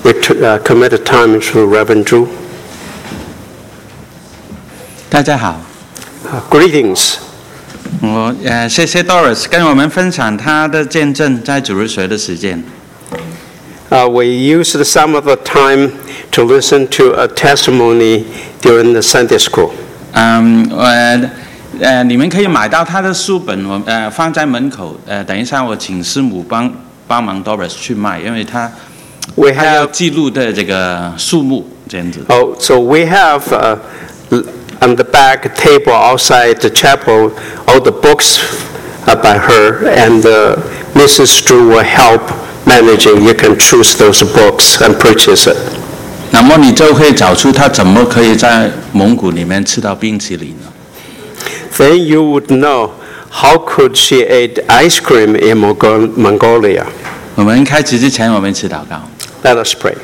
we commit the time to Reverend Drew. 大家好， Greetings. 我谢谢 Doris 跟我们分享她的见证在主日学的时间。 We used some of the time to listen to a testimony during the Sunday school. 你们可以买到她的书本，我放在门口。等一下我请师母帮忙 Doris 去卖，因为她要记录的这个数目这样子。 So we have on the back table outside the chapel all the books by her, and Mrs. Drew will help managing. You can choose those books and purchase it. 那么你就会找出她怎么可以在蒙古里面吃到冰淇淋呢？ Then you would know how could she eat ice cream in Mongolia. 我们开始之前，我们一起祷告。 Let us pray.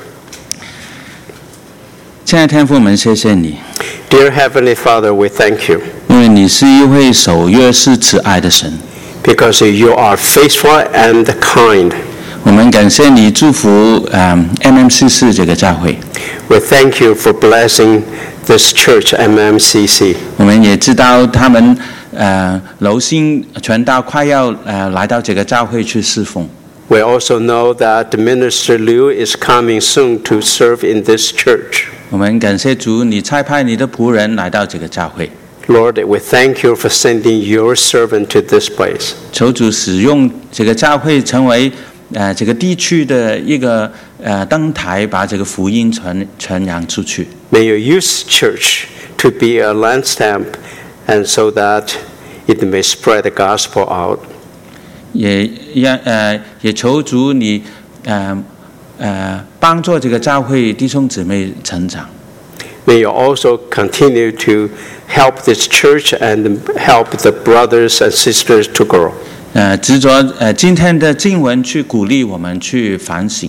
亲爱的天父，我们谢谢你， Dear Heavenly Father, we thank you 因为你是一位守约是慈爱的神。 because you are faithful and kind. 我们感谢你祝福MMCC 这个教会。 We thank you for blessing this church, MMCC. 我们也知道他们柔心传道快要来到这个教会去侍奉。 We also know that Minister Liu is coming soon to serve in this church. 我们感谢主，你差派你的仆人来到这个教会。 Lord, we thank you for sending your servant to this place. 求主使用这个教会成为这个地区的一个灯台，把这个福音传扬出去。 May you use church to be a lampstand, and so that it may spread the gospel out. 也求主你帮助这个教会弟兄姊妹成长。 May you also continue to help this church and help the brothers and sisters to grow. 执着今天的经文去鼓励我们去反省。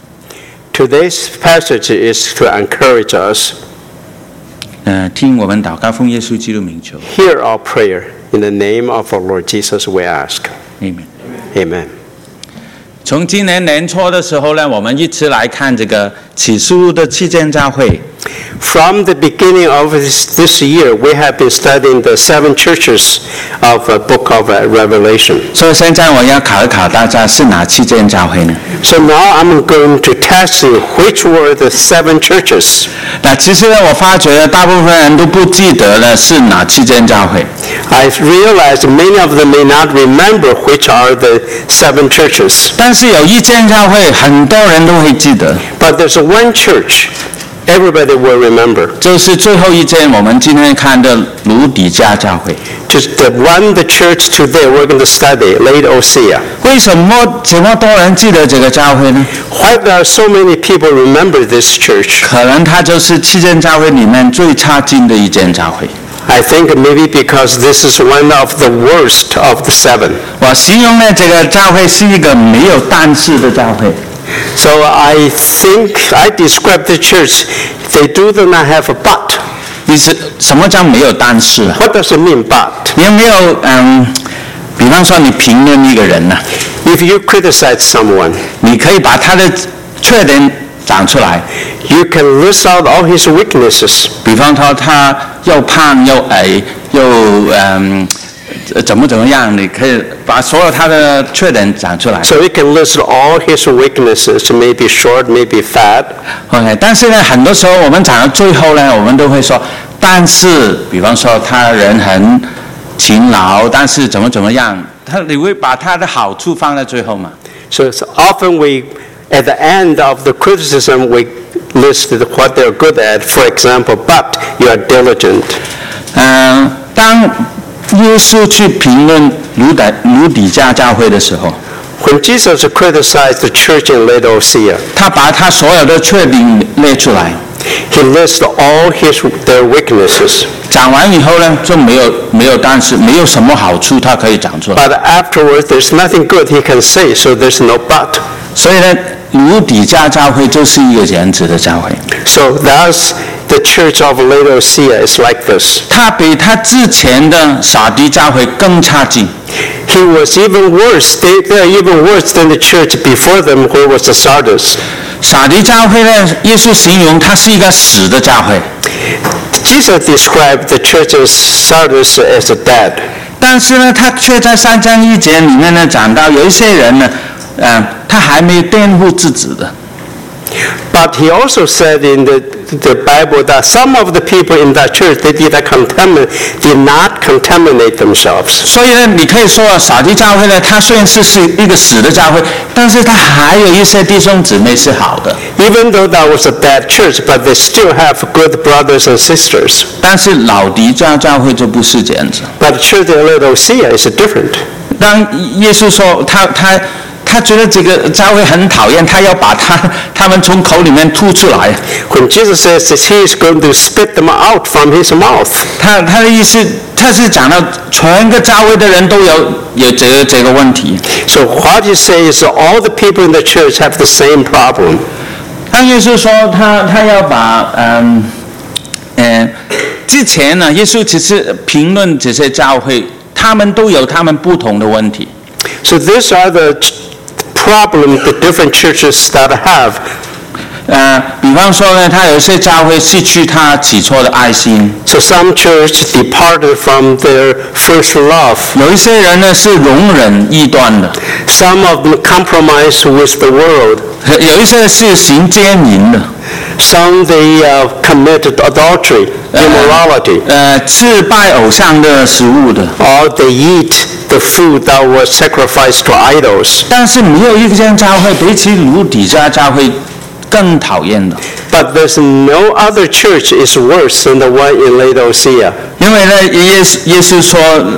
Today's passage is to encourage us. 听我们祷告，奉耶稣基督名求。 Hear our prayer. In the name of our Lord Jesus, we ask. Amen. Amen. 从今年年初的时候呢，我们一起来看这个启示录的7间教会。 From the beginning of this year, we have been studying the 7 churches of the book of Revelation. 所以现在我要考一考大家是哪7间教会呢？ So now I'm going to test you which were the 7 churches. 那其实呢，我发觉大部分人都不记得了是哪7间教会。 I've realized many of them may not remember which are the 7 churches. 但是有一间教会，很多人都会记得， But there's one church everybody will remember. 就是最后一间我们今天看的卢底家教会。 Just the church today we're going to study, Laodicea. 为什么这么多人记得这个教会呢？ Why there are so many people remember this church? 可能它就是7间教会里面最差劲的一间教会。 I think maybe because this is one of the worst of the 7. 我形容呢，这个教会是一个没有但是的教会。 So I think I describe the church, they do not have a but. 你是什么叫没有但是啊？ What does it mean but? 你有没有比方说你评论一个人呢、 If you criticize someone, 你可以把他的缺点讲出来。 you can list out all his weaknesses. 比方说他又胖又矮又怎么样，你可以把所有他的缺点讲出来。 So you can list all his weaknesses, maybe short, maybe fat. OK， 但是呢，很多时候我们讲到最后呢，我们都会说，但是，比方说他人很勤劳，但是怎么样，你会把他的好处放在最后嘛？ So often we, at the end of the criticism, we listed what they're good at. For example, but you are diligent. 当耶稣去评论卢底家教会的时候， When Jesus criticized the church in Laodicea, 他把他所有的缺点列出来， he listed all their weaknesses. 讲完以后呢，就没有但是没有什么好处他可以讲出来。 But afterwards, there's nothing good he can say, so there's no but. 所以呢，卢底家教会就是一个这样子的教会。 So thus, the church of Laodicea is like this. 他比他之前的撒狄教会更差劲。 He was even worse. They're even worse than the church before them, where was the Sardis. 撒狄教会呢，耶稣形容它是一个死的教会。 Jesus described the church of Sardis as dead. 但是呢，他却在3章1节里面呢讲到，有一些人呢，他还没有辩护自己的。 But he also said in the Bible that some of the people in that church they did not contaminate themselves. 所以呢，你可以说撒狄教会呢，它虽然是一个死的教会，但是它还有一些弟兄姊妹是好的。 Even though that was a bad church, but they still have good brothers and sisters. 但是老狄教会就不是这样子。 But the church in Laodicea is different. 当耶稣说他觉得这个教会很讨厌，他要把他们从口里面吐出来。 When Jesus says that he is going to spit them out from his mouth. 他的意思，他是讲到全个教会的人都有这个问题。 So what he says is all the people in the church have the same problem. 当耶稣说他要把之前呢，耶稣其实评论这些教会，他们都有他们不同的问题。 So these are the problem the different churches that have. 比方说呢，他有些教会失去他起初的爱心。 So some church departed from their first love. 有一些人呢是容忍异端的。 Some of them compromise with the world. 有一些是行奸淫的。 Some they committed adultery, immorality. 吃拜偶像的食物的。 Or they eat the food that was sacrificed to idols. 但是没有一间教会比起卢底家教会更讨厌的。 But there's no other church is worse than the one in Laodicea. 因为呢，耶稣说，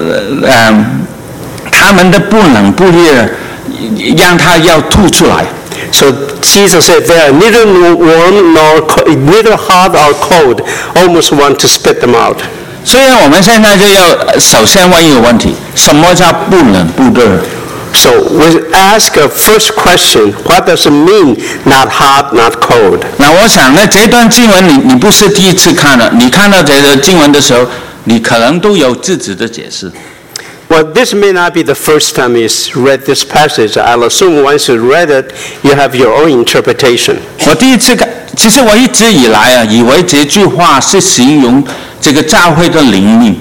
他们的不冷不热，让他要吐出来。 So Jesus said they are neither warm neither hot or cold, almost want to spit them out. 所以我们现在就要首先问一个问题：什么叫不冷不热？ So we ask a first question: What does it mean? Not hot, not cold. 那我想呢，这段经文你不是第一次看了，你看到这个经文的时候，你可能都有自己的解释。 Well, this may not be the first time you read this passage. I'll assume once you read it, you have your own interpretation. 我第一次看，其实我一直以来以为这句话是形容这个教会的灵命。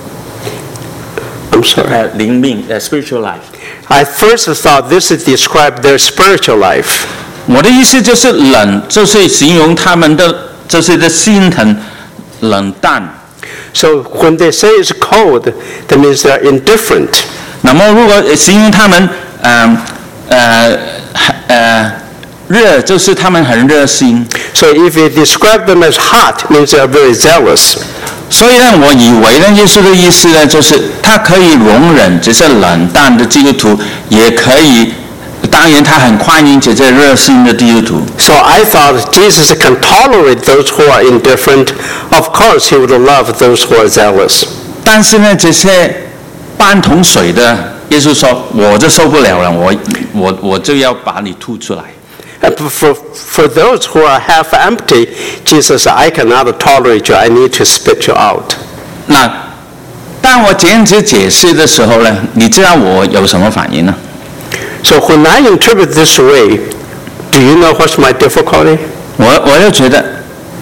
I'm sorry. 灵命，spiritual life. I first thought this is describe their spiritual life. 我的意思就是冷，就是形容他们的，就是的心很冷淡。 So when they say it's cold, that means they're indifferent. 那么如果形容他们热，就是他们很热心。 So if you describe them as hot, means they are very zealous. 所以呢，我以为呢，耶稣的意思呢，就是他可以容忍这些冷淡的基督徒，也可以，当然他很欢迎这些热心的基督徒。 So I thought Jesus can tolerate those who are indifferent. Of course, he would love those who are zealous. 但是呢，这些半桶水的，耶稣说，我就受不了了，我就要把你吐出来。 For those who are half empty, Jesus said, I cannot tolerate you. I need to spit you out. 那当我这样子解释的时候呢，你知道我有什么反应呢？ So when I interpret this way, do you know what's my difficulty? 我就觉得，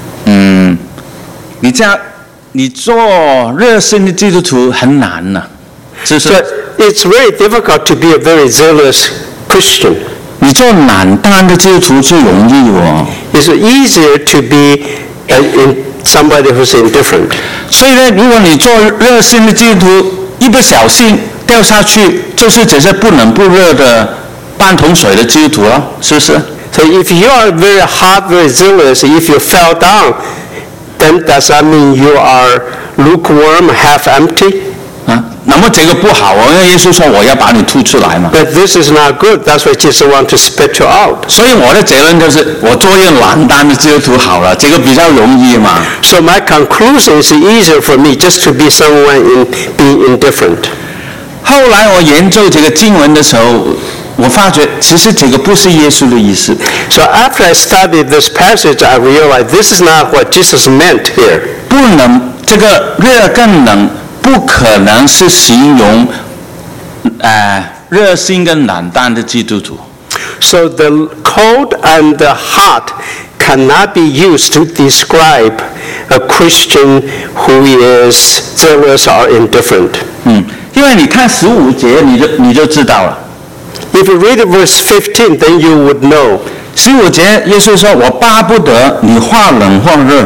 你这样，你做热心的基督徒很难呢，就是。 So it's very difficult to be a very zealous Christian. 你做冷淡的基督徒就容易哦。 It's easier to be somebody who's indifferent. 所以呢，如果你做热心的基督徒，一不小心掉下去，就是这些不冷不热的半桶水的基督徒了，是不是？ So if you are very hot, very zealous, if you fell down, then does that mean you are lukewarm, half empty? 那么这个不好哦，因为耶稣说我要把你吐出来嘛。 But this is not good. That's why Jesus wants to spit you out. 所以我的结论就是，我做一个冷淡的基督徒好了，这个比较容易嘛。 So my conclusion is easier for me just to be someone being indifferent. 后来我研究这个经文的时候，我发觉其实这个不是耶稣的意思。 So after I studied this passage, I realized this is not what Jesus meant here. 不能，这个热更冷。不可能是形容热心跟冷淡的基督徒。 So the cold and the hot cannot be used to describe a Christian who is zealous or indifferent. 因为你看15节你就知道了。 If you read verse 15, then you would know. 15节耶稣说：“我巴不得你或冷或热。”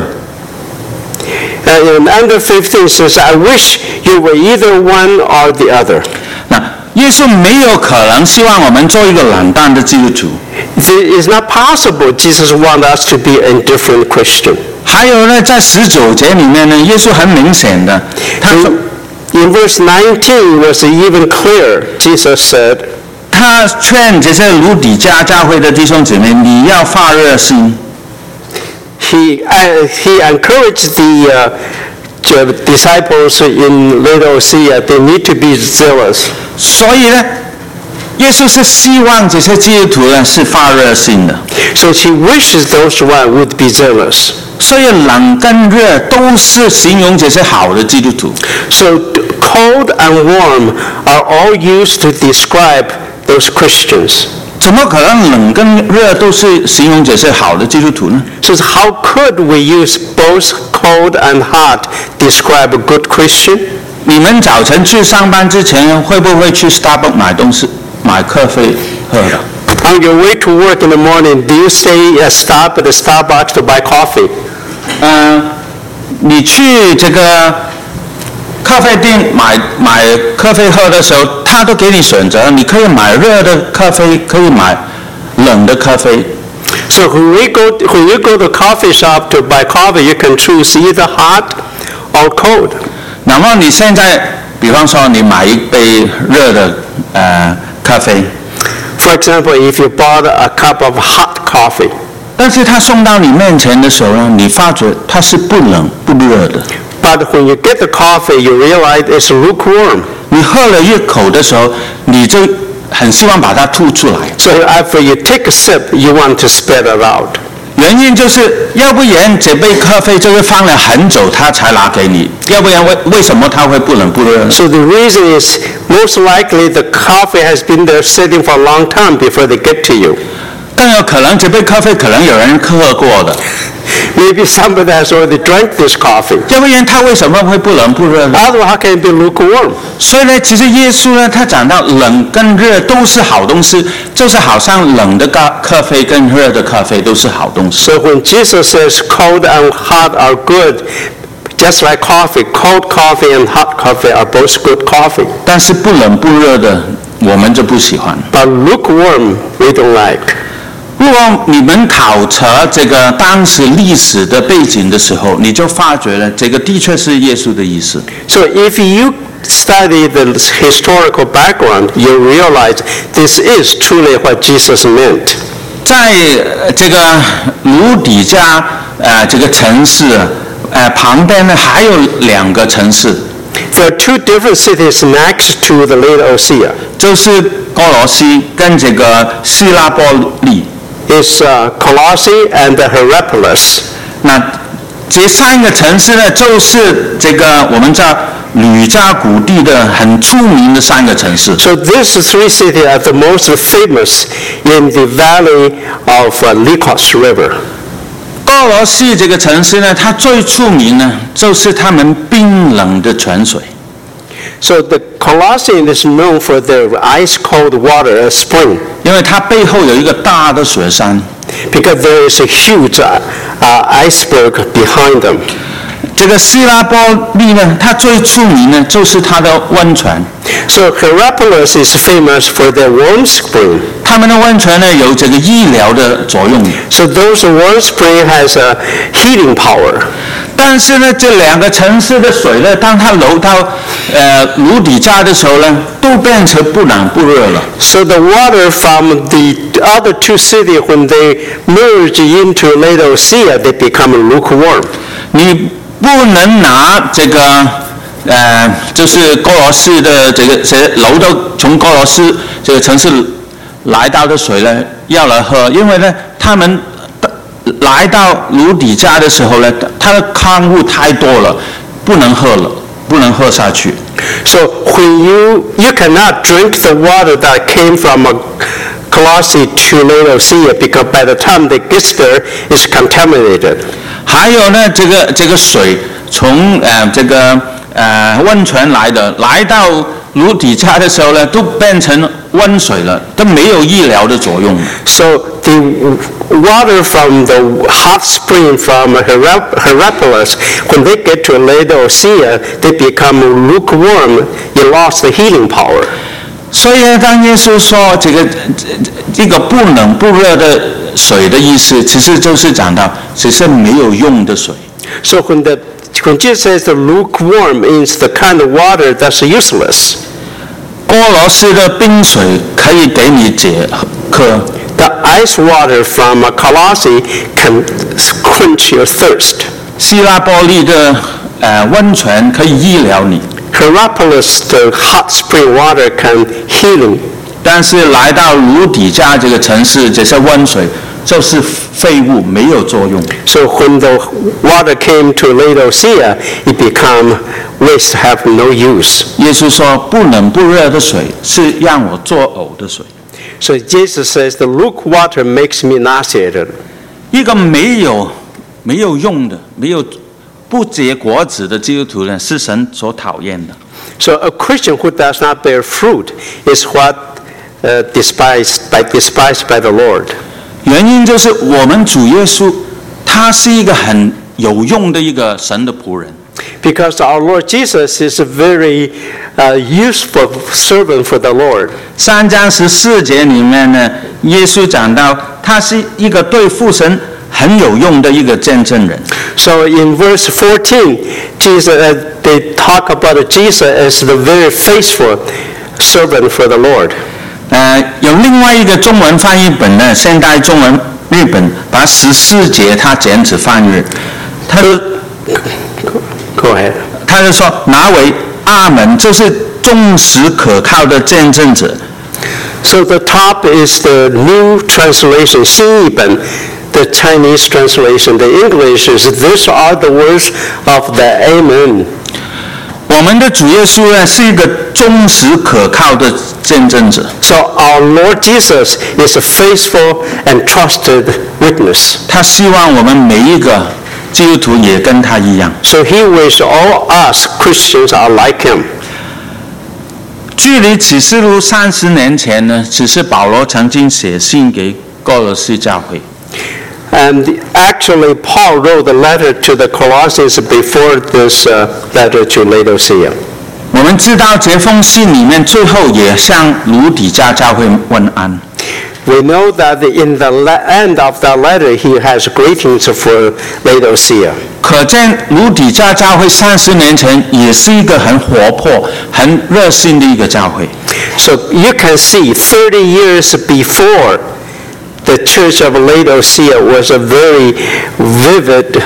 And under 15 says, I wish you were either one or the other. 那耶稣没有可能希望我们做一个冷淡的基督徒。 It is not possible Jesus wants us to be an indifferent Christian. 还有呢，在19节里面呢，耶稣很明显的，他说 In verse 19 was even clear. Jesus said, 他劝这些卢底家教会的弟兄姊妹，你要发热心。 He encouraged the disciples in Laodicea, they need to be zealous. 所以呢，耶稣是希望这些基督徒呢是发热心的。 So he wishes those one would be zealous. 所以冷跟热都是形容这些好的基督徒。 So cold and warm are all used to describe those Christians. 怎么可能冷跟热都是形容这些好的基督徒呢？ So how could we use both cold and hot describe a good Christian? 你们早晨去上班之前，会不会去 Starbucks 买东西、买咖啡喝的？ On your way to work in the morning, do you stop at the Starbucks to buy coffee? 你去这个咖啡店买咖啡喝的时候，他都给你选择，你可以买热的咖啡，可以买冷的咖啡。 So when you go to a coffee shop to buy coffee, you can choose either hot or cold. 那么你现在，比方说你买一杯热的咖啡， For example, if you bought a cup of hot coffee, 但是他送到你面前的时候呢，你发觉它是不冷不热的。 but when you get the coffee, you realize it's lukewarm. 你喝了一口的时候，你就很希望把它吐出来。 So after you take a sip, you want to spit it out. 原因就是要不然这杯咖啡就是放了很久他才拿给你，要不然为什么它会不冷不热？ So the reason is most likely the coffee has been there sitting for a long time before they get to you. 更有可能这杯咖啡可能有人喝过的， Maybe somebody has already drank this coffee. 要不然它为什么会不冷不热呢？ Otherwise, how can it be lukewarm? 所以呢，其实耶稣呢，他讲到冷跟热都是好东西，就是好像冷的咖啡跟热的咖啡都是好东西。 So when Jesus says cold and hot are good, just like coffee, cold coffee and hot coffee are both good coffee. 但是不冷不热的，我们就不喜欢。 But lukewarm, we don't like. 如果你们考察这个当时历史的背景的时候，你就发觉了，这个的确是耶稣的意思。 So if you study the historical background, you realize this is truly what Jesus meant. 在这个卢底家这个城市旁边呢，还有2个城市， There are two different cities next to the Laodicea. 就是哥罗西跟这个希拉波利。 It's Colossae and Hierapolis. 那这3个城市呢，就是这个我们叫吕家谷地的很出名的3个城市。 So these three cities are the most famous in the valley of Lycos River. 哥罗西这个城市呢，它最出名呢，就是他们冰冷的泉水。 So the Colossae is known for their ice-cold water spring. 因为它背后有一个大的雪山。 Because there is a huge iceberg behind them. 这个希拉波利呢，它最出名呢，就是它的温泉。 So Hierapolis is famous for their warm spring. 他们的温泉呢，有这个医疗的作用。 So those warm spring has a heating power. 但是呢，这2个城市的水呢，当它流到卢底家的时候呢，都变成不冷不热了。 So the water from the other two cities, when they merge into Laodicea, they become lukewarm. 你不能拿这个就是哥罗西的这个流到从哥罗西这个城市来到的水呢，要来喝，因为呢，他们来到卢底家的时候呢，它的矿物太多了，不能喝了，不能喝下去。 So when you cannot drink the water that came from Colossae to Laodicea because by the time they get there, it's contaminated. 还有呢，这个水从温泉来的，来到卢底家的时候呢，都变成温水了，都没有医疗的作用。 So the water from the hot spring from Hierapolis, when they get to Laodicea, they become lukewarm. It lost the healing power. 所以呢，当耶稣说这个不冷不热的水的意思，其实就是讲到只是没有用的水。 So when Jesus says the lukewarm means the kind of water that's useless. 哥罗斯的冰水可以给你解渴。 The ice water from Colossae can quench your thirst. 希拉波利的温泉可以医疗你。 Hierapolis, the hot spring water can heal. 但是来到卢底家这个城市，这些温水就是废物，没有作用。 So when the water came to Laodicea, it became waste, have no use. 耶稣说，不冷不热的水是让我作呕的水。 So Jesus says, the lukewarm water makes me nauseated. 一个没有用的、不结果子的基督徒呢，是神所讨厌的。 So a Christian who does not bear fruit is what despised by the Lord. 原因就是我们主耶稣，他是一个很有用的一个神的仆人。 Because our Lord Jesus is a very useful servant for the Lord. 3章14节里面呢，耶稣讲到他是一个对父神很有用的一个见证人。 So in verse 14, they talk about Jesus as the very faithful servant for the Lord. 有另外一个中文翻译本呢，现代中文日本把14节他简直翻译，他说 Go ahead. 他就说拿为阿门，就是忠实可靠的见证者。 So the top is the new translation, 新译本, the Chinese translation. The English is, these are the words of the Amen. 我们的主耶稣呢，是一个忠实可靠的见证者。 So our Lord Jesus is a faithful and trusted witness. 他希望我们每一个基督徒也跟他一样。 So he wishes all us Christians are like him. 距离启示录30年前呢，只是保罗曾经写信给哥罗西教会。 And actually, Paul wrote a letter to the Colossians before this letter to Laodicea. 我们知道这封信里面最后也向卢底家教会问安。 We know that in the end of that letter, he has greetings for Laodicea. 可见卢底家教会30年前也是一个很活泼、很热心的一个教会。 So you can see 30 years before, the church of Laodicea was a very vivid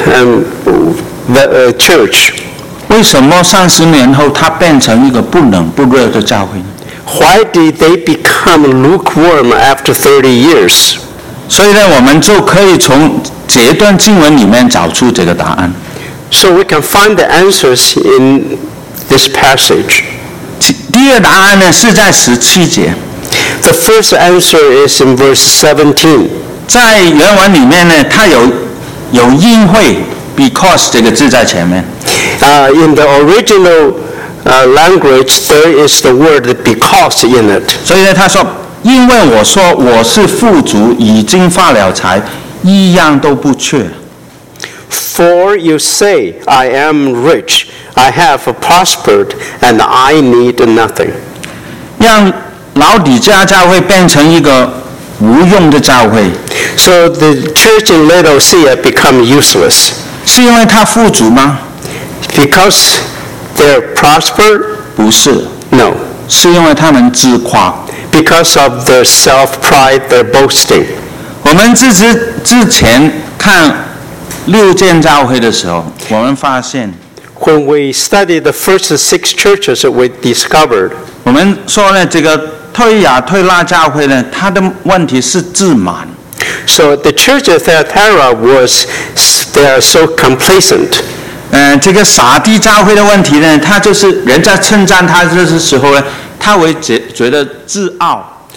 church. 为什么30年后它变成一个不冷不热的教会呢？ Why did they become lukewarm after 30 years? 所以呢，我们就可以从这段经文里面找出这个答案。 So we can find the answers in this passage. 第二答案呢是在17节。 The first answer is in verse 17. 在原文里面呢，它有因会 because 这个字在前面。 In the original language, there is the word because in it. 所以呢，他说，因为我说我是富足，已经发了财，一样都不缺。 For you say, I am rich, I have prospered, and I need nothing. 让老底家教会变成一个无用的教会。 So the church in Laodicea become useless. 是因为他富足吗？ Because they're prospered? 不是， No. 是因为他们自夸。 Because of their self-pride, their boasting. 我们之前看6间教会的时候，我们发现， When we studied the first 6 churches, we discovered 我们说呢，这个推雅推拉教会呢，它的问题是自满。 So the church of Thyatira they are so complacent. 这个撒地教会的问题呢，他就是人家称赞他的时候呢，他会觉得自傲。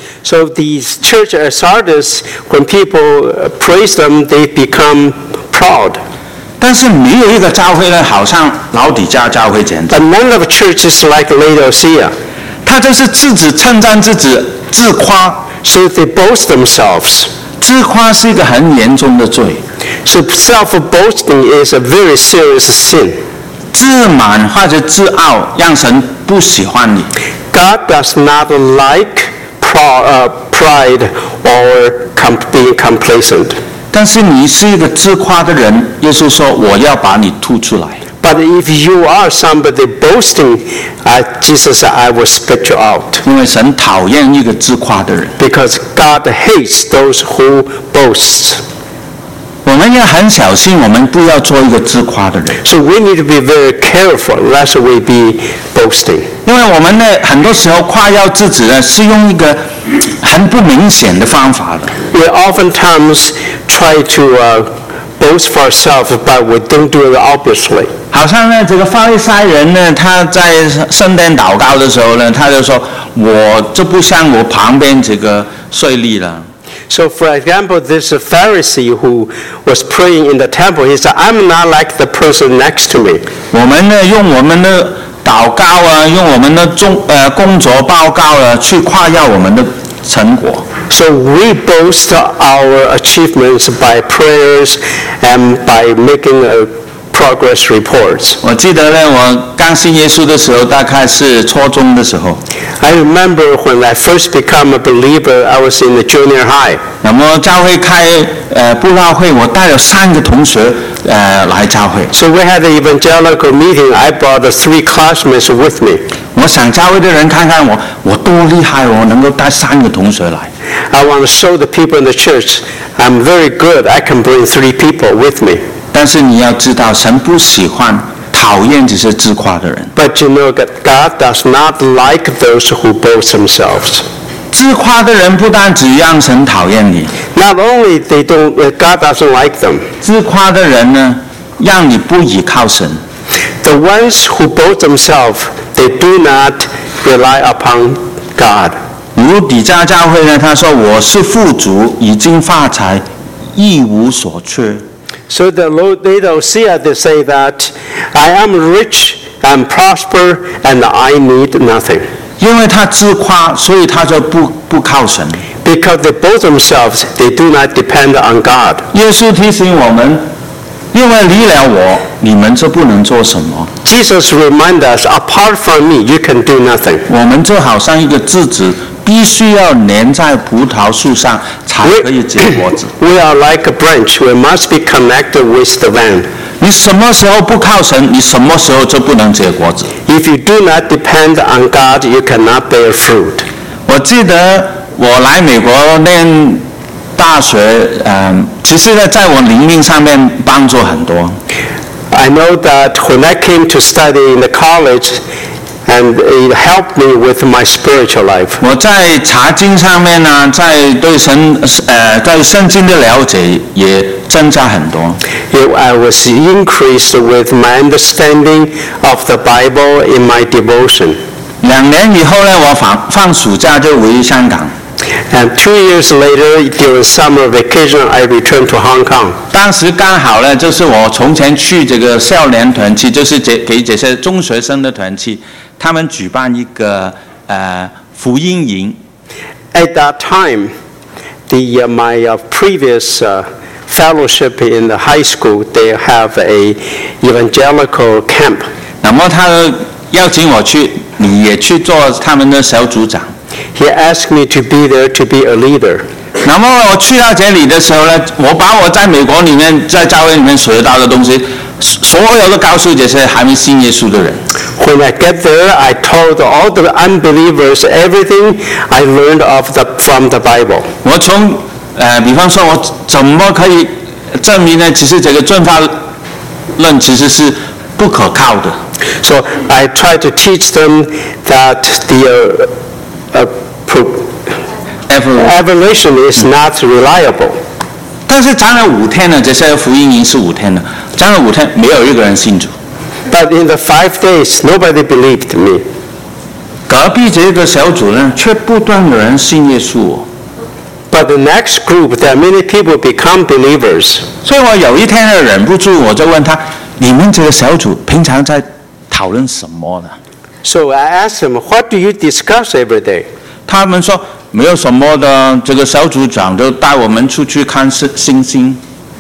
So these church at Sardis, when people praise them, they become proud. 但是没有一个教会呢，好像老底嘉教会这样子。 But none of the churches like Laodicea. 他就是自己称赞自己，自夸。 So they boast themselves. 自夸是一个很严重的罪。 So self-boasting is a very serious sin. 自满或者自傲，让神不喜欢你。 God does not like pride or being complacent. 但是你是一个自夸的人，耶稣说我要把你吐出来。 But if you are somebody boasting, Jesus said, I will spit you out. 因为神讨厌一个自夸的人。 Because God hates those who boast. 我们要很小心，我们不要做一个自夸的人。 So we need to be very careful lest we be boasting. 因为我们呢，很多时候夸耀自己呢，是用一个很不明显的方法的。 We oftentimes try to boast for ourselves, but we don't do it obviously. 好像呢，这个法利赛人呢，他在圣殿祷告的时候呢，他就说：“我这不像我旁边这个税吏了。” So, for example, this Pharisee who was praying in the temple, he said, I'm not like the person next to me. 我们呢，用我们的祷告啊，用我们的工作报告啊，去夸耀我们的成果。 So we boast our achievements by prayers and by making progress reports. 我记得呢，我刚信耶稣的时候，大概是初中的时候。 I remember when I first became a believer, I was in the junior high. 那么教会开布道会，我带了3个同学来教会。 So we had an evangelical meeting. I brought 3 classmates with me. 我想教会的人看看我多厉害，我能够带3个同学来。 I want to show the people in the church I'm very good. I can bring 3 people with me. 但是你要知道，神不喜欢、讨厌这些自夸的人。 But you know that God does not like those who boast themselves. 自夸的人不但只让神讨厌你， Not only God doesn't like them. 自夸的人呢，让你不倚靠神。 The ones who boast themselves, they do not rely upon God. 如底嘉教会呢，他说我是富足，已经发财，一无所缺。 So the Laodicea, they say that I am rich, I'm prosper, and I need nothing. 因为他自夸，所以他就不靠神。 Because they boast themselves, they do not depend on God. 耶稣提醒我们，因为离了我，你们就不能做什么。 Jesus reminds us, apart from me, you can do nothing. 我们就好像一个枝子，必须要粘在葡萄树上才可以结果子。 We are like a branch. We must be connected with the vine. 你什么时候不靠神，你什么时候就不能结果子。 If you do not depend on God, you cannot bear fruit. 我记得我来美国念大学，其实呢，在我灵命上面帮助很多。 I know that when I came to study in the college, and it helped me with my spiritual life. 我在查经上面呢，在对圣经的了解也增加很多。 I was increased with my understanding of the Bible in my devotion. 2年以后呢，我放暑假就回香港。 And 2 years later, during summer vacation, I returned to Hong Kong. 当时刚好呢，就是我从前去这个少年团契，就是给这些中学生的团契，他们举办一个福音营。 At that time, my previous fellowship in the high school, they have a evangelical camp. 那么他邀请我去，你也去做他们的小组长。 He asked me to be there to be a leader. 那么我去到这里的时候呢，我把我在美国里面在教会里面学到的东西，所有都告诉这些还没信耶稣的人。 When I get there, I told all the unbelievers everything I learned from the Bible. 我从比方说，我怎么可以证明呢？其实这个进化论其实是不可靠的。 So I try to teach them that the evolution is not reliable. 但是讲了5天呢，这些福音营是5天的，讲了5天，没有一个人信主。 But in the 5 days, nobody believed me. 隔壁这个小组呢，却不断有人信耶稣哦。 But the next group, there are many people become believers. 所以我有一天呢，忍不住我就问他：你们这个小组平常在讨论什么呢？ So I asked them, what do you discuss every day? 他们说没有什么的，这个小组长就带我们出去看星星。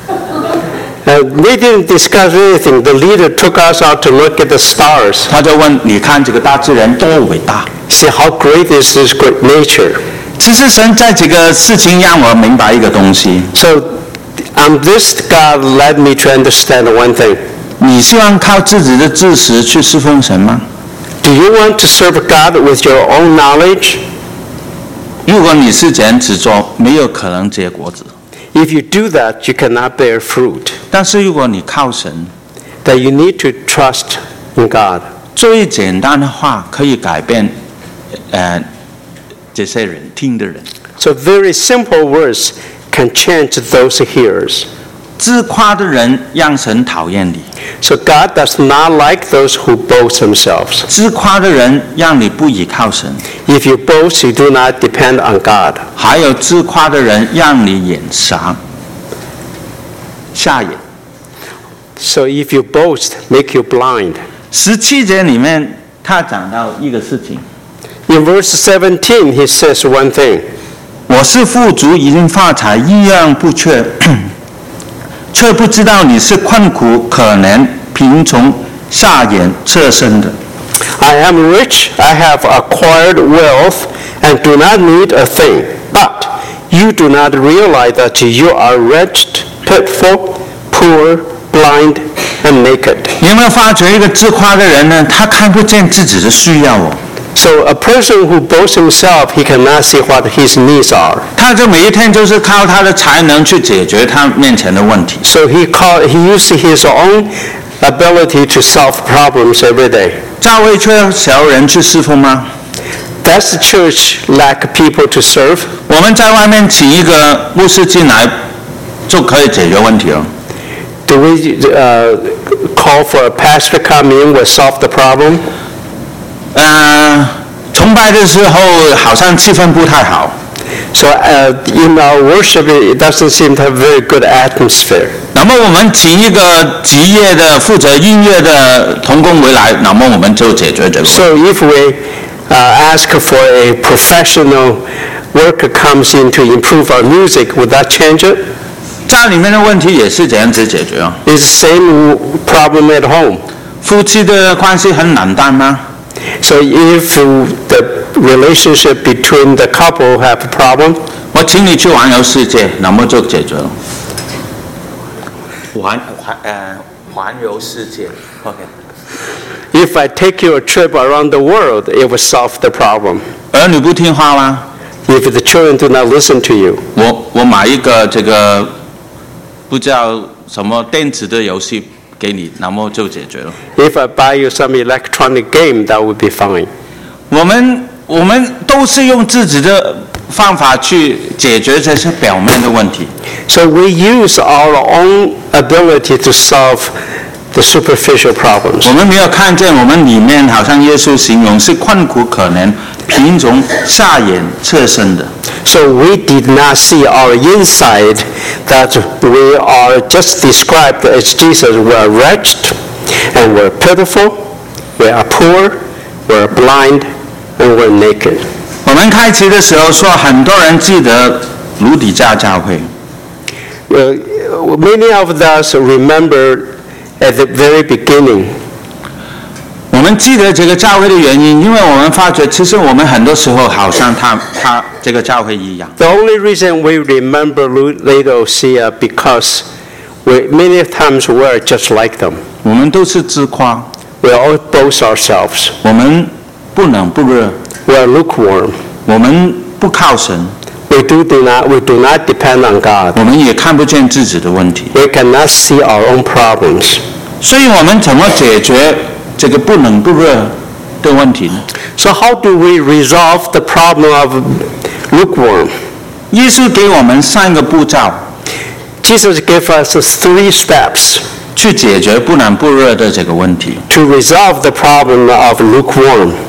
We didn't discuss anything. The leader took us out to look at the stars. 他就问：你看这个大自然多伟大 See how great is this great nature. 其实神在这个事情让我明白一个东西， So this God led me to understand one thing. 你希望靠自己的知识去侍奉神吗？ Do you want to serve God with your own knowledge? 如果你是这样子做，没有可能结果子。 If you do that, you cannot bear fruit. 但是如果你靠神， That you need to trust in God. 最简单的话可以改变，这些人听的人。 So very simple words can change those hearers. 自夸的人让神讨厌你， So God does not like those who boast themselves. 自夸的人让你不依靠神， If you boast, you do not depend on God. 还有自夸的人让你眼瞎、瞎眼。 So if you boast, make you blind. 17节里面，他讲到一个事情： In verse 17, he says one thing. 我是富足，已经发财，一样不缺，却不知道你是困苦、可怜、贫穷、瞎眼、侧身的。 I am rich, I have acquired wealth, and do not need a thing. But you do not realize that you are wretched, pitiful, poor, blind, and naked. 你有没有发觉一个自夸的人呢？他看不见自己的需要哦， So a person who boasts himself, he cannot see what his needs are. 他就每一天就是靠他的才能去解决他面前的问题。 So he used his own ability to solve problems every day. 教会缺少人去侍奉吗？ Does the church lack people to serve? 我们在外面请一个牧师进来，就可以解决问题了。 Do we call for a pastor to come in will solve the problem? 崇拜的时候好像气氛不太好。 So in our worship, it doesn't seem to have very good atmosphere. 那么我们请一个职业的负责音乐的同工回来，那么我们就解决这个问题。 So if we ask for a professional worker comes in to improve our music, would that change it? 家里面的问题也是这样子解决啊。 It's the same problem at home. 夫妻的关系很冷淡吗？ So if the relationship between the couple have a problem, 我请你去环游世界，那么就解决了。环游世界 ，OK。 if I take you a trip around the world, it will solve the problem. 儿女不听话吗？ If the children do not listen to you, 我买一个这个不知道什么电子的游戏给你，那么就解决了。 if I buy you some electronic game, that would be fine. 我们都是用自己的方法去解决这些表面的问题。 So we use our own ability to solve the superficial problems. 我们没有看见我们里面好像耶稣形容是困苦可怜、贫穷、瞎眼、侧身的。 So we did not see our inside that we are just described as Jesus. We are wretched, and we're pitiful, we are poor, we're blind, and we're naked. 我们开始的时候说，很多人记得卢底家教会， Many of us remember at the very beginning. 我们记得这个教会的原因，因为我们发觉其实我们很多时候好像他这个教会一样。 The only reason we remember Laodicea because many times we are just like them. 我们都是自夸， We all boast ourselves. 我们不冷不热， We are lukewarm. 我们不靠神， We do not depend on God. 我们也看不见自己的问题。 We cannot see our own problems. 所以我们怎么解决这个不冷不热的问题呢？ So how do we resolve the problem of lukewarm? 耶稣给我们3个步骤 Jesus gave us 3 steps 去解决不冷不热的这个问题。 to resolve the problem of lukewarm. 第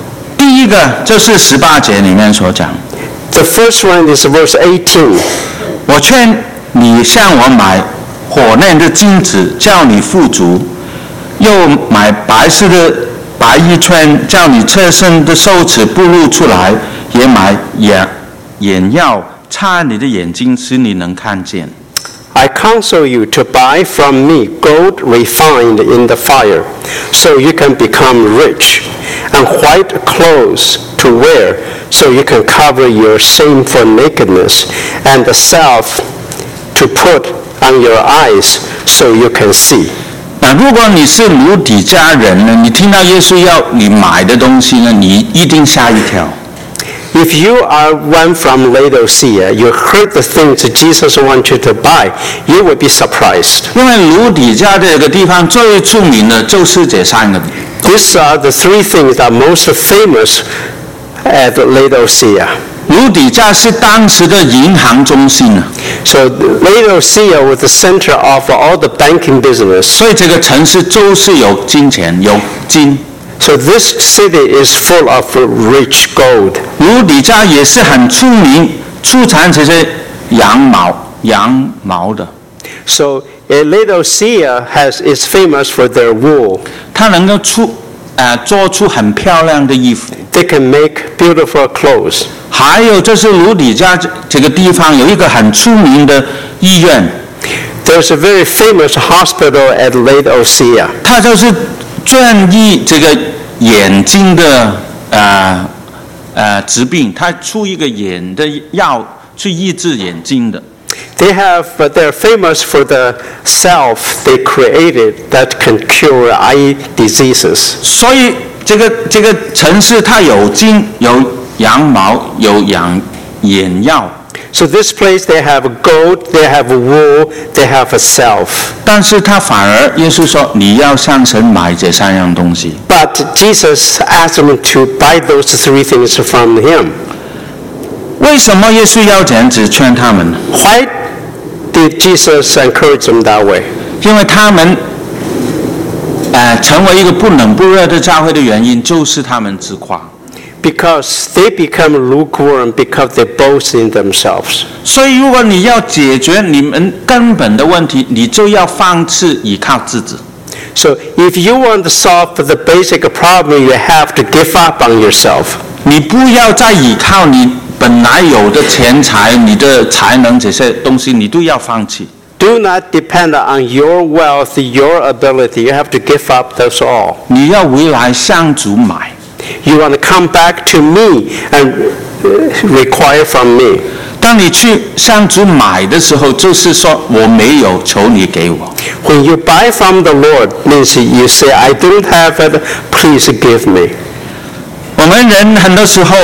第一个就是18节里面所讲， The first one is verse 18. 我劝你向我买火炼的金子，叫你富足；又买白色的白衣圈，叫你侧身的羞耻不露出来；也买眼药擦你的眼睛，使你能看见。 I counsel you to buy from me gold refined in the fire, so you can become rich, and white clothes to wear, so you can cover your shameful nakedness, and salve to put on your eyes, so you can see. 那如果你是卢底家人呢，你听到耶稣要你买的东西呢，你一定吓一跳。 If you are one from Laodicea, you heard the things Jesus wants you to buy, you will be surprised. 因为卢底家这个地方最出名的就是这3个。 These are the 3 things that are most famous at Laodicea. 卢底家是当时的银行中心啊， So Laodicea was the center of all the banking business. 所以这个城市就是有金钱有金。 So this city is full of rich gold. 卢底家也是很出名，出产这些羊毛的。 So Laodicea is famous for their wool. 它能够做出很漂亮的衣服。 They can make beautiful clothes. 还有就是卢底家这个地方有一个很出名的医院， There's a very famous hospital at Laodicea. 它就是专医这个眼睛的疾病，它出一个眼的药去医治眼睛的。 They're famous for the salve they created that can cure eye diseases. 所以这个城市它有金、有羊毛、有眼药。 So this place they have gold, they have wool, they have a salve. 但是他反而耶稣说你要向神买这3样东西。 But Jesus asked them to buy those 3 things from him. 为什么耶稣要这样子劝他们呢？ Why did Jesus encourage them that way? 因为他们成为一个不冷不热的教会的原因，就是他们自夸。 Because they become lukewarm because they boast in themselves. 所以如果你要解决你们根本的问题，你就要放弃依靠自己。 So if you want to solve the basic problem, you have to give up on yourself. 你不要再依靠你本来有的钱财、你的才能这些东西，你都要放弃。 Do not depend on your wealth, your ability. You have to give up those all. 你要回来向主买。 You want to come back to me and require from me. 当你去向主买的时候，就是说我没有，求你给我。 When you buy from the Lord, means you say, I don't have it, please give me. 我们人很多时候，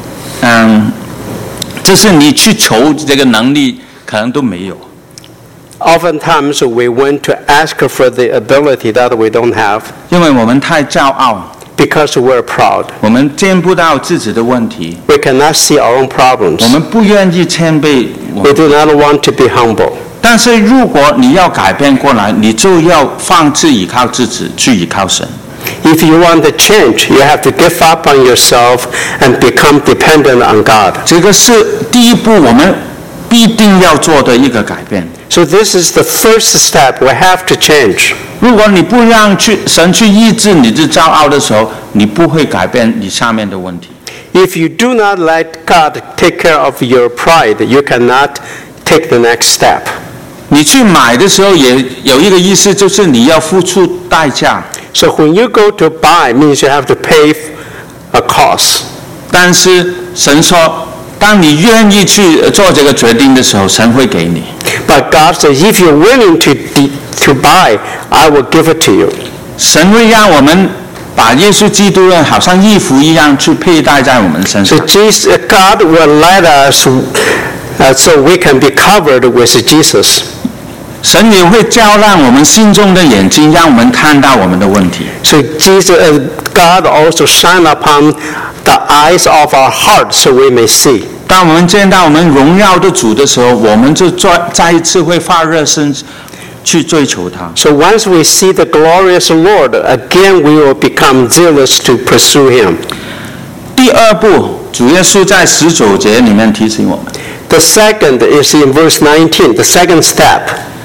就是你去求这个能力，可能都没有。 Oftentimes we want to ask for the ability that we don't have 因为我们太骄傲， because we're proud. 我们见不到自己的问题， We cannot see our own problems. 我们不愿意谦卑。 We do not want to be humble. 但是如果你要改变过来，你就要放弃依靠自己，去依靠神。 If you want to change, you have to give up on yourself and become dependent on God. 这个是第一步，我们必定要做的一个改变。 So this is the first step. We have to change. 如果你不让神去医治你的骄傲的时候，你不会改变你下面的问题。 If you do not let God take care of your pride, you cannot take the next step. 你去买的时候也有一个意思，就是你要付出代价。 So when you go to buy, means you have to pay a cost. 但是神说，当你愿意去做这个决定的时候，神会给你。 But God says, if you're willing to buy, I will give it to you. 神会让我们把耶稣基督呢，好像衣服一样去佩戴在我们身 So 上。 God will let us so we can be covered with Jesus. 神也会照亮我们心中的眼睛，让我们看到我们的问题。 So God also shine upon the eyes of our heart so we may see. 当我们见到我们荣耀的主的时候，我们就再一次会发热身去追求他。 So once we see the glorious Lord, again we will become zealous to pursue Him. 第二步，主耶稣在19节里面提醒我们。 The second is in verse 19, the second step.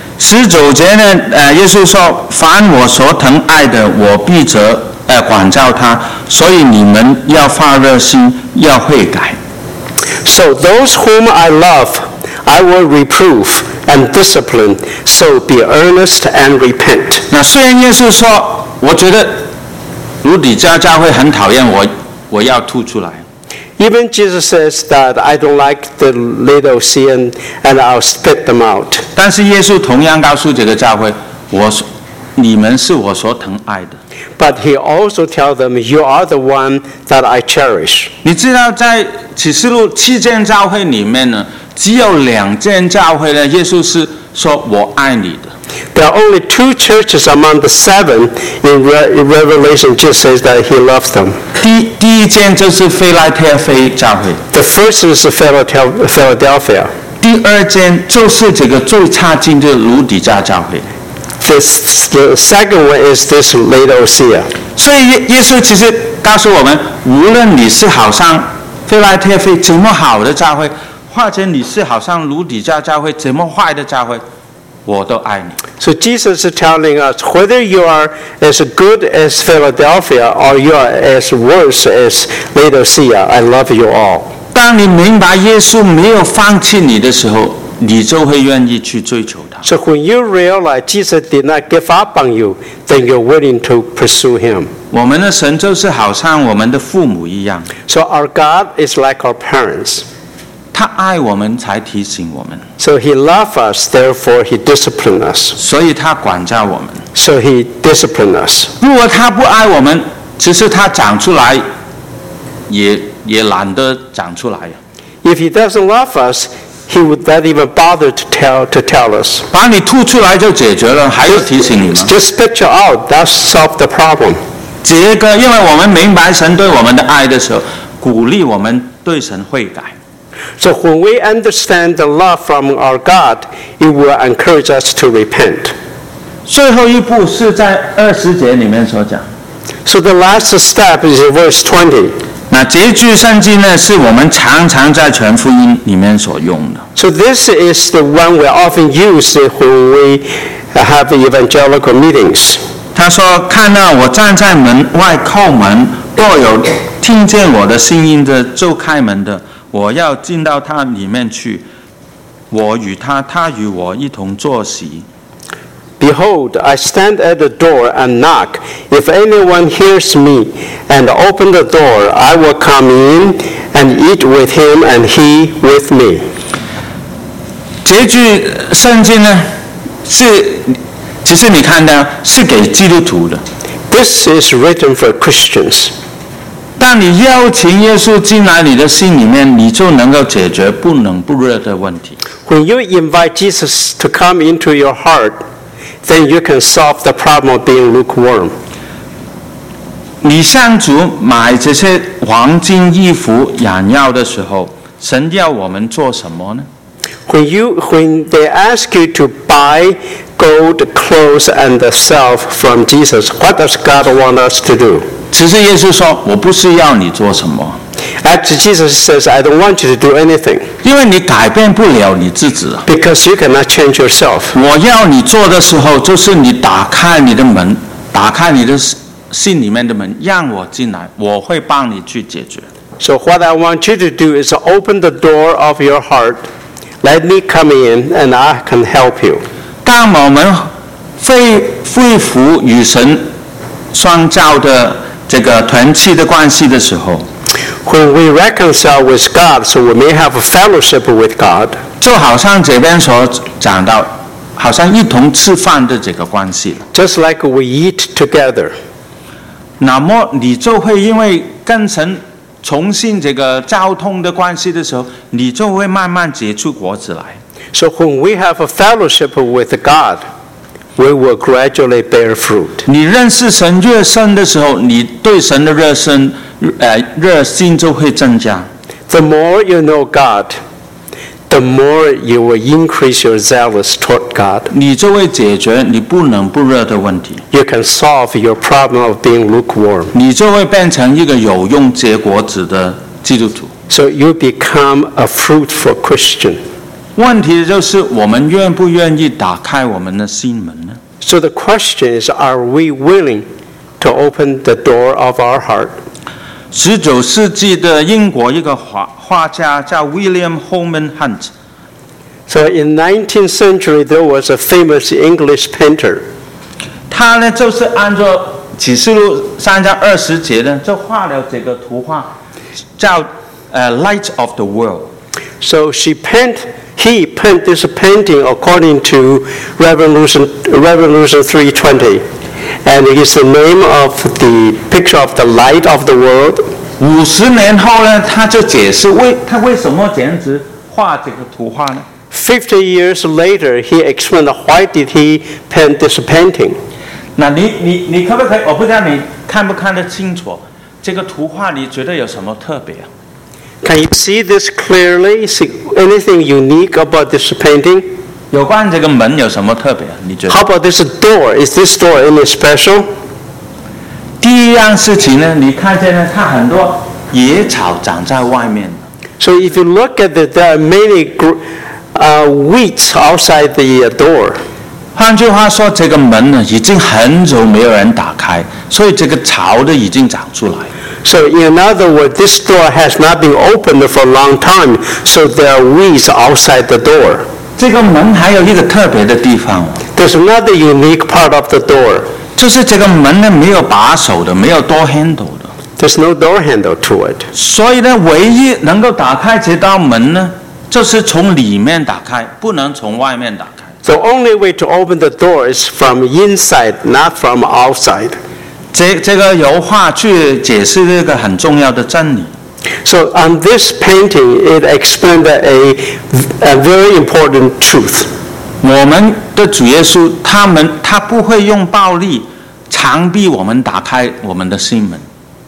19节呢，耶稣说：“凡我所疼爱的，我必管教他，所以你们要发热心，要悔改。” So those whom I love, I will reprove and discipline. So be earnest and repent. 那虽然耶稣说，我觉得卢底家教会很讨厌我，我要吐出来。 Even Jesus says that I don't like the Laodicean and I'll spit them out. 但是耶稣同样告诉这个教会，你们是我所疼爱的。 But he also tells them, you are the one that I cherish. 你知道在启示录7间教会里面呢，只有2间教会呢，耶稣是说我爱你的。 There are only 2 churches among the 7 in Revelation. Jesus says that he loves them. 第一间就是菲拉铁非教会。 The first is Philadelphia. 第二间就是这个最差劲的卢底家教会。 The second one is this Laodicea. 所以耶稣其实告诉我们，无论你是好像菲拉铁非这么好的教会，或者你是好像卢底家教会这么坏的教会，我都爱你。 So Jesus is telling us, whether you are as good as Philadelphia or you are as worse as Laodicea, I love you all. 当你明白耶稣没有放弃你的时候，你就会愿意去追求他。 So when you realize Jesus did not give up on you, then you're willing to pursue him. 我们的神就是好像我们的父母一样。 So our God is like our parents. 他爱我们才提醒我们。 So he loves us, therefore he disciplines us. 所以他管教我们。 So he disciplines us. 如果他不爱我们，其实他讲出来也懒得讲出来。 If he doesn't love us, he would not even bother to tell us. 把你吐出来就解决了，还要提醒你吗？ Just spit you out. That solved the problem. 这个，因为我们明白神对我们的爱的时候，鼓励我们对神悔改。 So when we understand the love from our God, it will encourage us to repent. 最后一步是在20节里面所讲。 So the last step is in verse 20. 那这句圣经呢，是我们常常在全福音里面所用的。 So this is the one we often use when we have evangelical meetings. 他说：“看到我站在门外叩门，若有听见我的声音的，就开门的，我要进到他里面去，我与他，他与我一同坐席。” Behold, I stand at the door and knock. If anyone hears me and open the door, I will come in and eat with him and he with me. 这句圣经呢，其实你看到是给基督徒的。 This is written for Christians. 当你邀请耶稣进来你的心里面，你就能够解决不冷不热的问题。 When you invite Jesus to come into your heart, then you can solve the problem of being lukewarm. 你向主买这些黄金衣服、养药的时候，神要我们做什么呢？ When they ask you to buy gold, clothes, and self from Jesus, what does God want us to do? 其实耶稣说：“我不是要你做什么。” Actually, Jesus says, I don't want you to do anything. 因为你改变不了你自己。 Because you cannot change yourself. 我要你做的时候，就是你打开你的门，打开你的心里面的门，让我进来，我会帮你去解决。 So what I want you to do is open the door of your heart. Let me come in and I can help you. 当我们恢复与神相交的这个团契的关系的时候， When we reconcile with God, so we may have a fellowship with God. 就好像这边所讲到，好像一同吃饭的这个关系。 Just like we eat together. 那么你就会因为跟神重新这个交通的关系的时候，你就会慢慢结出果子来。 So when we have a fellowship with God, we will gradually bear fruit. 你认识神越深的时候，你对神的热心就会增加。 The more you know God, the more you will increase your zealous toward God. 你就会解决你不冷不热的问题， You can solve your problem of being lukewarm. 你就会变成一个有用结果子的基督徒。 So you become a fruitful Christian. 问题就是我们愿不愿意打开我们的心门呢？ So the question is, are we willing to open the door of our heart? 19世纪的英国一个画家叫 William Holman Hunt， So in 19th century, there was a famous English painter. 他呢就是按照启示录3章20节呢，就画了这个图画，叫Light of the World。 So he painted this painting according to Revolution 3:20. And it is the name of the picture of the light of the world. 50年后呢，他就解释他为什么这样子画这个图画呢？ 50 years later, he explained why did he paint this painting. 那你可不可以？我不知道你看不看得清楚这个图画，你觉得有什么特别？ Can you see this clearly? See anything unique about this painting? 有关这个门有什么特别？你觉得？ How about this door? Is this door any special? 第一样事情呢，你看见呢，它很多野草长在外面。 So if you look at it, there are many weeds outside the door. 换句话说，这个门呢已经很久没有人打开，所以这个草呢已经长出来。 So in other words, this door has not been opened for a long time, so there are weeds outside the door. 这个门还有一个特别的地方， There's another unique part of the door. 就是这个门呢没有把手的，没有door handle 的， There's no door handle to it. 所以呢，唯一能够打开这道门呢，就是从里面打开，不能从外面打开。 The only way to open the door is from inside, not from outside. 这个油画去解释这个很重要的真理。 So on this painting, it explained a very important truth. 我们的主耶稣，他不会用暴力强逼我们打开我们的心门。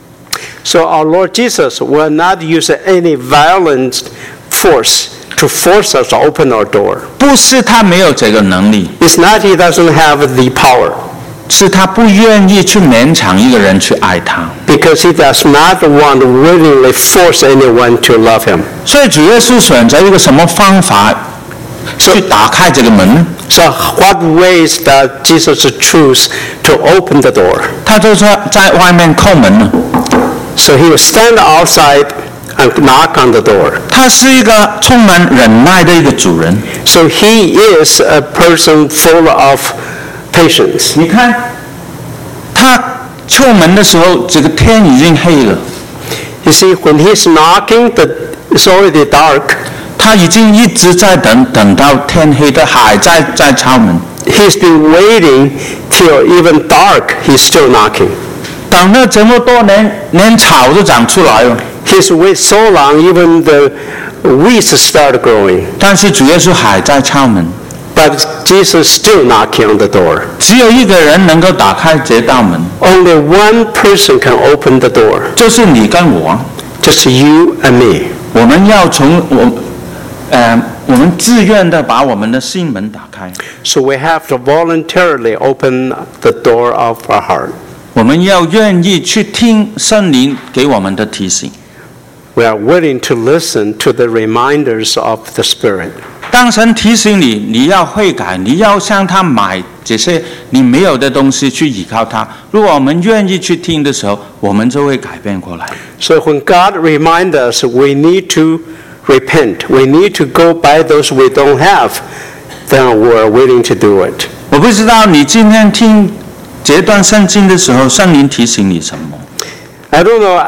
So our Lord Jesus will not use any violent force to force us to open our door. 不是他没有这个能力， It's not he doesn't have the power, 是他不愿意去勉强一个人去爱他。 because he does not want to willingly force anyone to love him. 所以主耶稣选择一个什么方法去打开这个门呢？ So what ways does Jesus choose to open the door? 他就在外面叩门了。 So he will stand outside and knock on the door. 他是一个充满忍耐的一个主人。 So he is a person full of patience. 你看，他叩门的时候，这个天已经黑了， You see, when he's knocking, it's already dark. 他已经一直在等到天黑的还在敲门。 He's been waiting till even dark. He's still knocking. 等了这么多年，连草都长出来了， He's waited so long, even the weeds start growing. 但是主耶稣还在敲门。 But Jesus still knocking on the door. 只有一个人能够打开这道门， Only one person can open the door. 就是你跟我。 Just you and me. 我们要我们自愿的把我们的心门打开， So we have to voluntarily open the door of our heart. 我们要愿意去听圣灵给我们的提醒。 We are willing to listen to the reminders of the Spirit. 当神提醒你，你要悔改，你要向他买这些你没有的东西去依靠他。如果我们愿意去听的时候，我们就会改变过来。 So when God reminds us, we need to repent. We need to go buy those we don't have. Then we're willing to do it. 我不知道你今天听这段圣经的时候，圣灵提醒你什么？ I don't know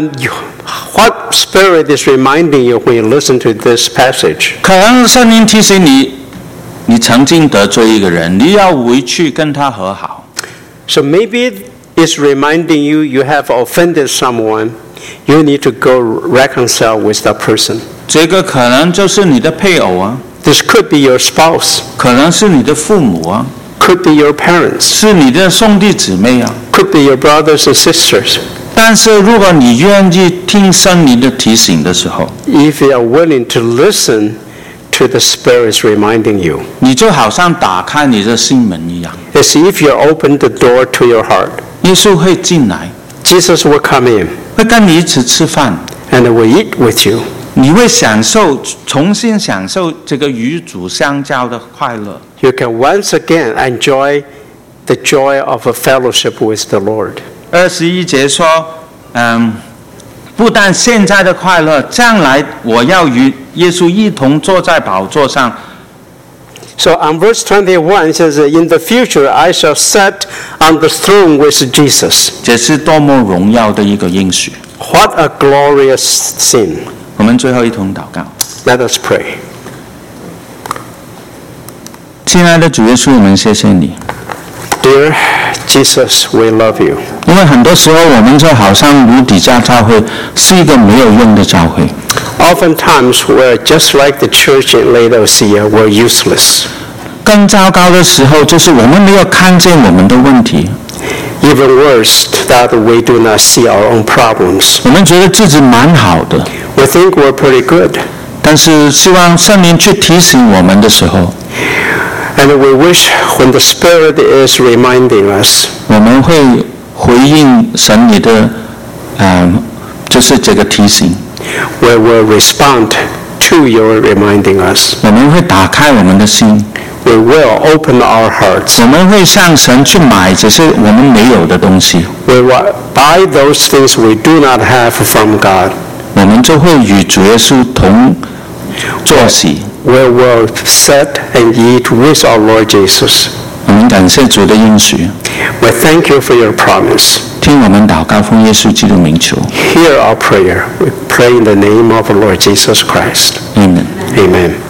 what Spirit is reminding you when you listen to this passage. 可能圣灵提醒你，你曾经得罪一个人，你要回去跟他和好。 So maybe it's reminding you you have offended someone. You need to go reconcile with that person. 这个可能就是你的配偶啊， This could be your spouse, 可能是你的父母啊， could be your parents, 是你的兄弟姊妹啊。 could be your brothers and sisters. 但是如果你愿意听圣灵的提醒的时候， If you are willing to listen to the Spirit is reminding you. 你就好像打开你的心门一样， It's if you open the door to your heart, 耶稣会进来， Jesus will come in 会跟你一起吃饭， and will eat with you. 你会重新享受这个与主相交的快乐。 You can once again enjoy the joy of a fellowship with the Lord. 21节说，不但现在的快乐，将来我要与耶稣一同坐在宝座上。 So on verse 21 it says, in the future I shall sit on the throne with Jesus. 这是多么荣耀的一个应许！ What a glorious scene. 我们最后一同祷告。 Let us pray. 亲爱的主耶稣，我们谢谢你， Dear Jesus, we love you. 因为很多时候我们就好像卢底家教会是一个没有用的教会。 Oftentimes we're just like the church in Laodicea, we're useless. 更糟糕的时候，就是我们没有看见我们的问题， Even worse, that we do not see our own problems. 我们觉得自己蛮好的， We think we're pretty good. 但是希望圣灵去提醒我们的时候， And we wish when the Spirit is reminding us, 我们会回应神你的，就是这个提醒， we will respond to your reminding us. 我们会打开我们的心， We will open our hearts. 我们会向神去买这些我们没有的东西， We will buy those things we do not have from God. 我们就会与主耶稣同坐席。 We will sit and eat with our Lord Jesus. 我们感谢主的应许， We thank you for your promise. 听我们祷告，奉耶稣基督名求 Hear our prayer. We pray in the name of our Lord Jesus Christ. ，Amen。 Amen.